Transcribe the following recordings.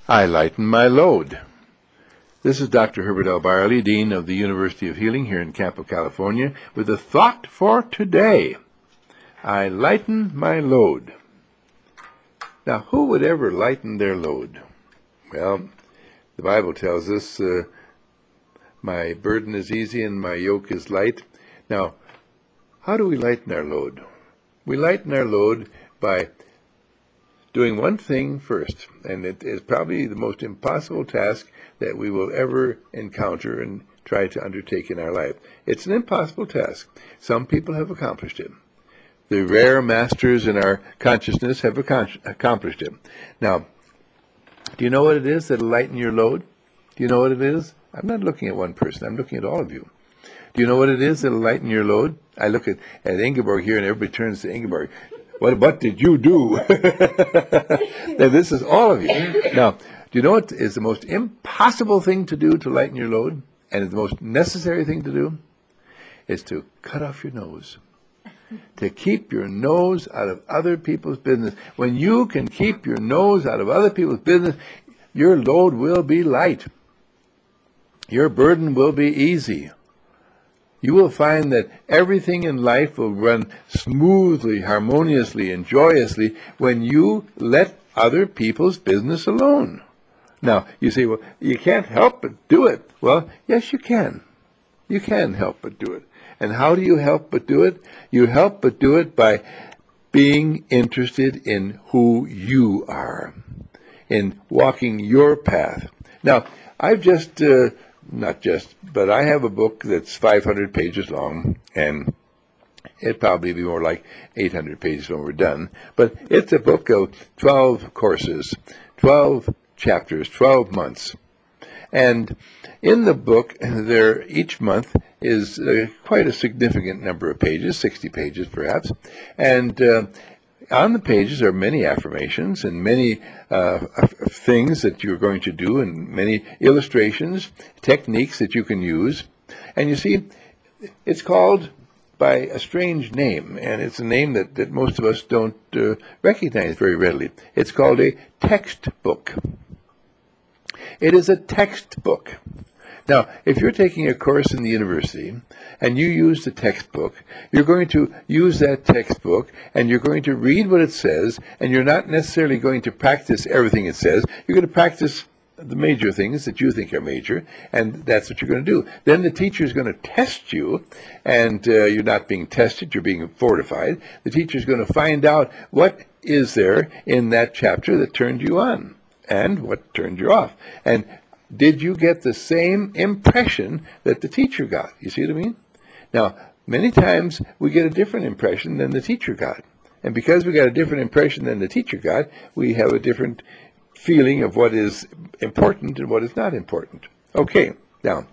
I lighten my load. This is Dr. Herbert L. Byerly, Dean of the University of Healing here in Campo, California, with a thought for today. I lighten my load. Now, who would ever lighten their load? Well, the Bible tells us, my burden is easy and my yoke is light. Now, how do we lighten our load? We lighten our load by doing one thing first, and it is probably the most impossible task that we will ever encounter and try to undertake in our life. It's an impossible task. Some people have accomplished it. The rare masters in our consciousness have accomplished it. Now, do you know what it is that'll lighten your load? Do you know what it is? I'm not looking at one person. I'm looking at all of you. Do you know what it is that'll lighten your load? I look at Ingeborg here, and everybody turns to Ingeborg. What did you do? Now, this is all of you. Now, do you know what is the most impossible thing to do to lighten your load? And is the most necessary thing to do? Is to cut off your nose. To keep your nose out of other people's business. When you can keep your nose out of other people's business, your load will be light. Your burden will be easy. You will find that everything in life will run smoothly, harmoniously, and joyously when you let other people's business alone. Now, you say, well, you can't help but do it. Well, yes, you can. You can help but do it. And how do you help but do it? You help but do it by being interested in who you are, in walking your path. Now, I've just... but I have a book that's 500 pages long, and it'd probably be more like 800 pages when we're done. But it's a book of 12 courses, 12 chapters, 12 months. And in the book, each month is quite a significant number of pages, 60 pages perhaps, and on the pages are many affirmations and many things that you're going to do, and many illustrations, techniques that you can use. And you see, it's called by a strange name, and it's a name that most of us don't recognize very readily. It's called a textbook. It is a textbook. Now, if you're taking a course in the university and you use the textbook, you're going to use that textbook and you're going to read what it says, and you're not necessarily going to practice everything it says. You're going to practice the major things that you think are major, and that's what you're going to do. Then the teacher is going to test you, and you're not being tested, you're being fortified. The teacher is going to find out what is there in that chapter that turned you on and what turned you off. And did you get the same impression that the teacher got? You see what I mean? Now, many times we get a different impression than the teacher got. And because we got a different impression than the teacher got, we have a different feeling of what is important and what is not important. Okay, now,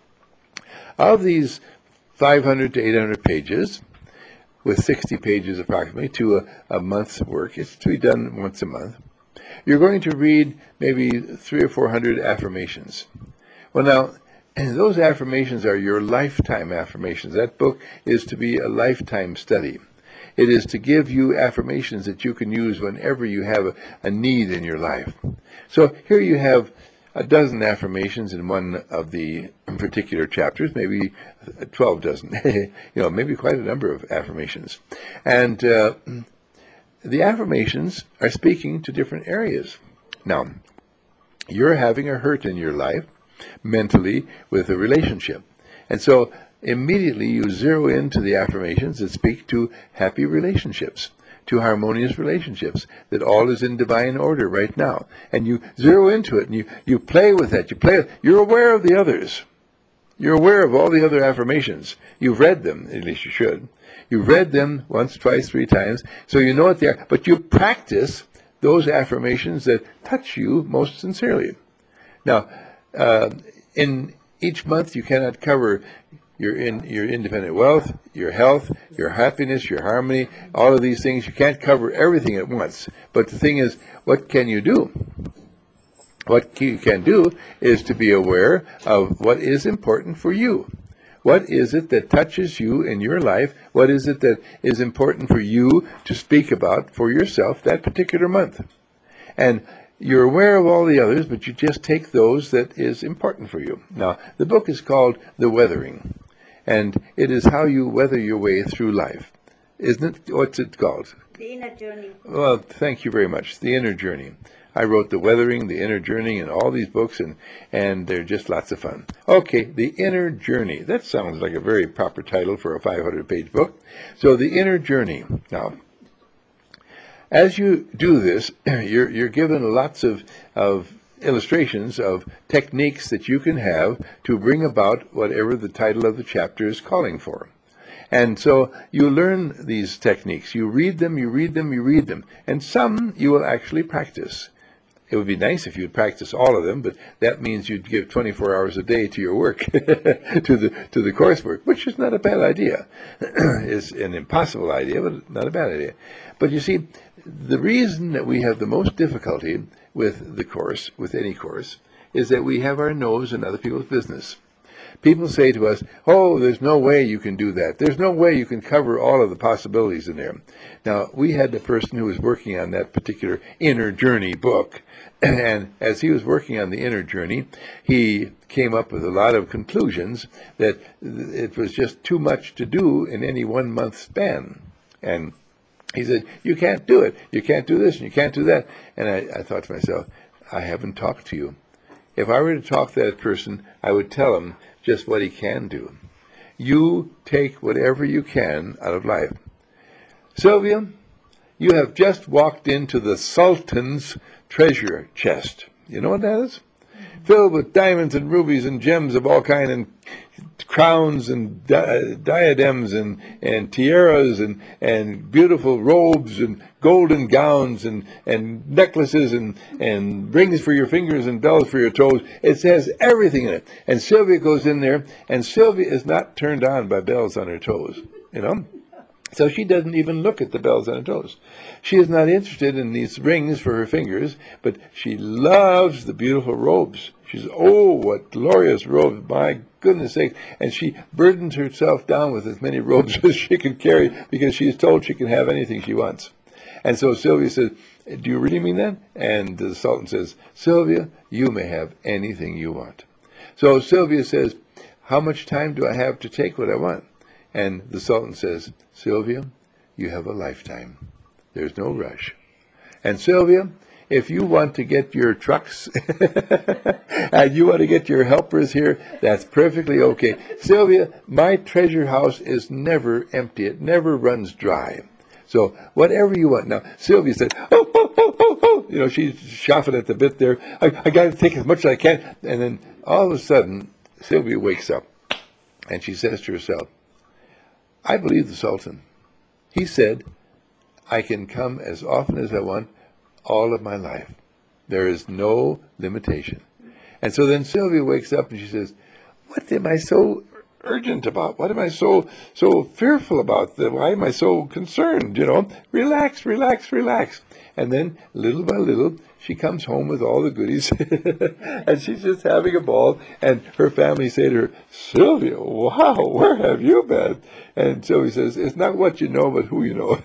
of these 500 to 800 pages, with 60 pages approximately to a month's work, it's to be done once a month, you're going to read maybe 300 or 400 affirmations. Well, now, those affirmations are your lifetime affirmations. That book is to be a lifetime study. It is to give you affirmations that you can use whenever you have a need in your life. So here you have a dozen affirmations in one of the particular chapters, maybe 12 dozen, maybe quite a number of affirmations. And the affirmations are speaking to different areas. Now, you're having a hurt in your life, mentally, with a relationship. And so immediately you zero into the affirmations that speak to happy relationships, to harmonious relationships, that all is in divine order right now. And you zero into it, and you play with that. You're aware of the others. You're aware of all the other affirmations. You've read them, at least you should. You've read them once, twice, 3 times, so you know what they are. But you practice those affirmations that touch you most sincerely. Now, in each month you cannot cover your independent wealth, your health, your happiness, your harmony, all of these things. You can't cover everything at once. But the thing is, what can you do? What you can do is to be aware of what is important for you. What is it that touches you in your life? What is it that is important for you to speak about for yourself that particular month? And you're aware of all the others, but you just take those that is important for you. Now, the book is called The Weathering, and it is how you weather your way through life. Isn't it? What's it called? The Inner Journey. Well, thank you very much. The Inner Journey. I wrote The Weathering, The Inner Journey, and all these books, and they're just lots of fun. Okay, The Inner Journey. That sounds like a very proper title for a 500-page book. So, The Inner Journey. Now, as you do this, you're given lots of illustrations of techniques that you can have to bring about whatever the title of the chapter is calling for. And so you learn these techniques. You read them, you read them, you read them. And some you will actually practice. It would be nice if you'd practice all of them, but that means you'd give 24 hours a day to your work, to the coursework, which is not a bad idea. It's an impossible idea, but not a bad idea. But you see, the reason that we have the most difficulty with the course, with any course, is that we have our nose in other people's business. People say to us, oh, there's no way you can do that. There's no way you can cover all of the possibilities in there. Now, we had the person who was working on that particular Inner Journey book, and as he was working on the Inner Journey, he came up with a lot of conclusions that it was just too much to do in any 1 month span. And he said, you can't do it. You can't do this and you can't do that. And I thought to myself, I haven't talked to you. If I were to talk to that person, I would tell him just what he can do. You take whatever you can out of life. Sylvia, you have just walked into the Sultan's treasure chest. You know what that is? Filled with diamonds and rubies and gems of all kinds, and crowns and diadems and tiaras and beautiful robes and golden gowns and necklaces and rings for your fingers and bells for your toes. It has everything in it. And Sylvia goes in there, and Sylvia is not turned on by bells on her toes, you know. So she doesn't even look at the bells on her toes. She is not interested in these rings for her fingers, but she loves the beautiful robes. She says, oh, what glorious robes, my goodness sake. And she burdens herself down with as many robes as she can carry because she is told she can have anything she wants. And so Sylvia says, do you really mean that? And the Sultan says, Sylvia, you may have anything you want. So Sylvia says, how much time do I have to take what I want? And the Sultan says, Sylvia, you have a lifetime. There's no rush. And Sylvia, if you want to get your trucks and you want to get your helpers here, that's perfectly okay. Sylvia, my treasure house is never empty. It never runs dry. So whatever you want. Now, Sylvia said, oh, oh, oh, oh, oh. You know, she's chafing at the bit there. I got to take as much as I can. And then all of a sudden, Sylvia wakes up and she says to herself, I believe the Sultan. He said, I can come as often as I want all of my life. There is no limitation. And so then Sylvia wakes up and she says, what am I so urgent about? What am I so fearful about? Why am I so concerned? You know, relax, relax, relax. And then little by little, she comes home with all the goodies and she's just having a ball. And her family say to her, Sylvia, wow, where have you been? And Sylvia says, it's not what you know, but who you know.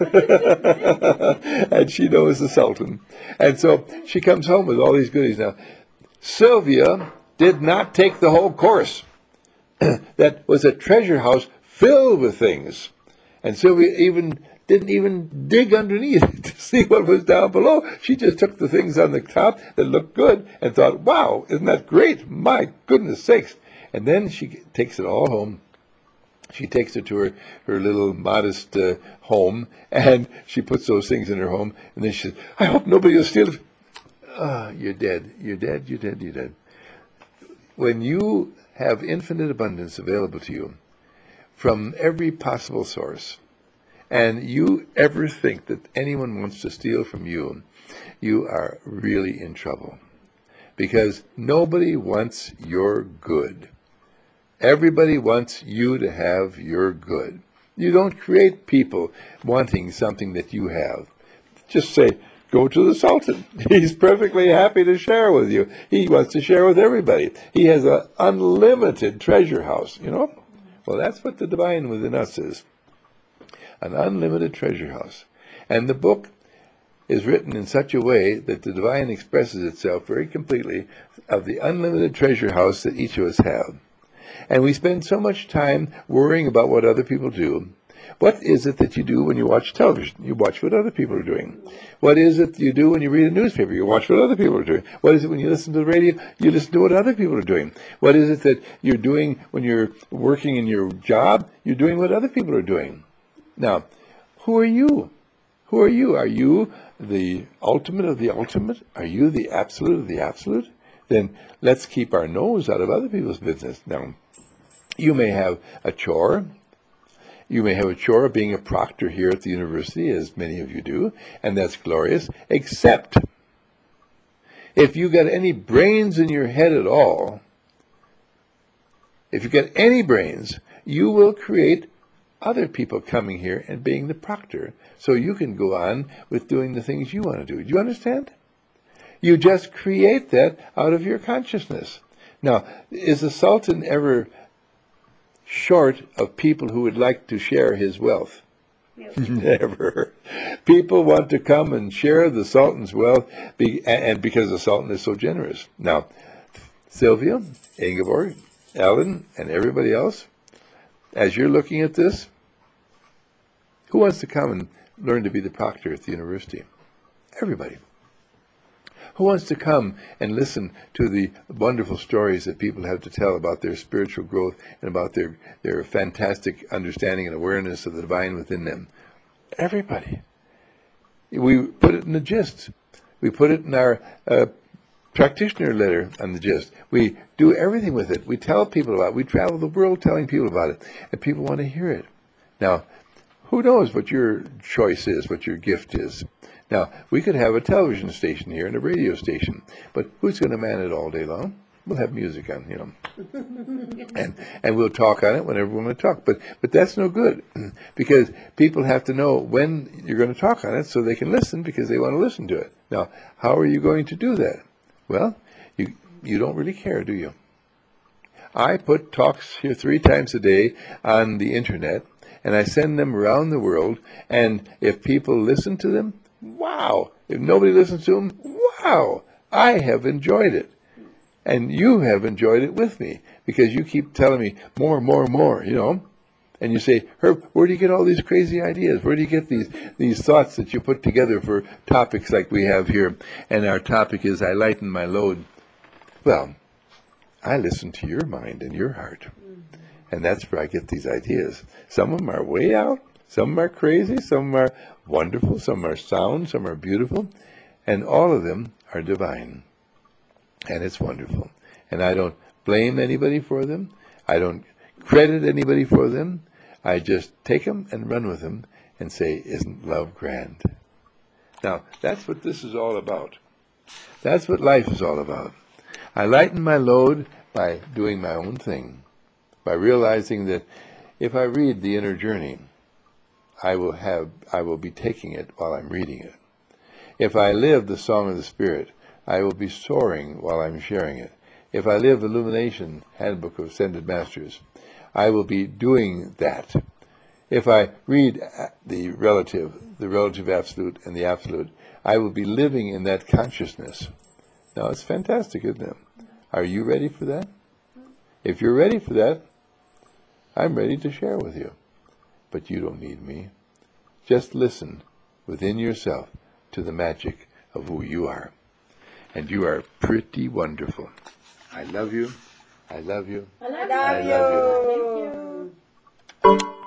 And she knows the Sultan. And so she comes home with all these goodies. Now, Sylvia did not take the whole course. That was a treasure house filled with things. And Sylvia didn't even dig underneath to see what was down below. She just took the things on the top that looked good and thought, wow, isn't that great? My goodness sakes. And then she takes it all home. She takes it to her little modest home, and she puts those things in her home. And then she says, I hope nobody will steal it. You're dead. You're dead. You're dead. You're dead. When you have infinite abundance available to you from every possible source, and you ever think that anyone wants to steal from you, you are really in trouble. Because nobody wants your good. Everybody wants you to have your good. You don't create people wanting something that you have. Just say, go to the Sultan. He's perfectly happy to share with you. He wants to share with everybody. He has an unlimited treasure house, you know? Well, that's what the divine within us is. An unlimited treasure house. And the book is written in such a way that the divine expresses itself very completely of the unlimited treasure house that each of us have. And we spend so much time worrying about what other people do. What is it that you do when you watch television? You watch what other people are doing. What is it you do when you read a newspaper? You watch what other people are doing. What is it when you listen to the radio? You listen to what other people are doing. What is it that you're doing when you're working in your job? You're doing what other people are doing. Now, who are you? Who are you? Are you the ultimate of the ultimate? Are you the absolute of the absolute? Then let's keep our nose out of other people's business. Now, you may have a chore. You may have a chore of being a proctor here at the university, as many of you do, and that's glorious, except if you got any brains in your head at all, if you got any brains, you will create other people coming here and being the proctor, so you can go on with doing the things you want to do. Do you understand? You just create that out of your consciousness. Now, is the Sultan ever short of people who would like to share his wealth? Never. People want to come and share the Sultan's wealth, and because the Sultan is so generous. Now, Sylvia, Ingeborg, Ellen, and everybody else, as you're looking at this, who wants to come and learn to be the proctor at the university? Everybody. Who wants to come and listen to the wonderful stories that people have to tell about their spiritual growth and about their fantastic understanding and awareness of the divine within them? Everybody. We put it in the gist. We put it in our practitioner letter on the gist. We do everything with it. We tell people about it. We travel the world telling people about it. And people want to hear it. Now, who knows what your choice is, what your gift is? Now, we could have a television station here and a radio station, but who's going to man it all day long? We'll have music on, and we'll talk on it whenever we want to talk. But that's no good, because people have to know when you're going to talk on it so they can listen, because they want to listen to it. Now, how are you going to do that? Well, you don't really care, do you? I put talks here 3 times a day on the internet, and I send them around the world, and if people listen to them, wow. If nobody listens to them, wow. I have enjoyed it. And you have enjoyed it with me, because you keep telling me more, And you say, Herb, where do you get all these crazy ideas? Where do you get these thoughts that you put together for topics like we have here? And our topic is, I lighten my load. Well, I listen to your mind and your heart. And that's where I get these ideas. Some of them are way out. Some are crazy. Some are wonderful. Some are sound. Some are beautiful. And all of them are divine. And it's wonderful. And I don't blame anybody for them. I don't credit anybody for them. I just take them and run with them and say, isn't love grand? Now, that's what this is all about. That's what life is all about. I lighten my load by doing my own thing, by realizing that if I read The Inner Journey, I will be taking it while I'm reading it. If I live the Song of the Spirit, I will be soaring while I'm sharing it. If I live Illumination, Handbook of Ascended Masters, I will be doing that. If I read the relative absolute and the absolute, I will be living in that consciousness. Now, it's fantastic, isn't it? Are you ready for that? If you're ready for that, I'm ready to share with you. But you don't need me. Just listen within yourself to the magic of who you are. And you are pretty wonderful. I love you. I love you. I love you. I love you. Thank you.